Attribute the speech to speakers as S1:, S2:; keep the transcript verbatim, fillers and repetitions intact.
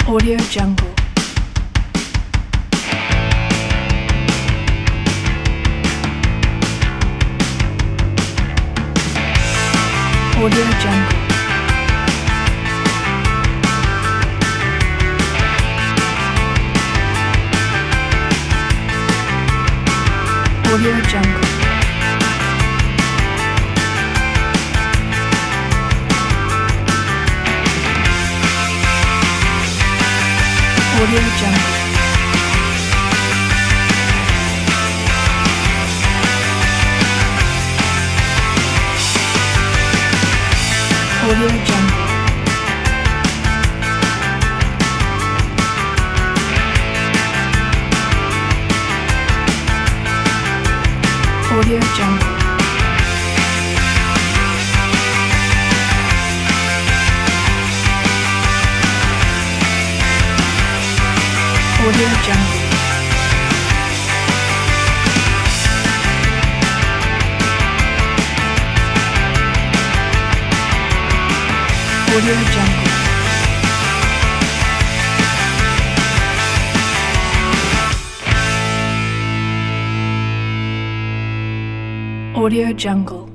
S1: Audio Jungle. Audio Jungle. Audio Jungle. Audio Jungle. Audio Jungle. Audio Jungle. Audio Jungle. Audio Jungle. Audio Jungle.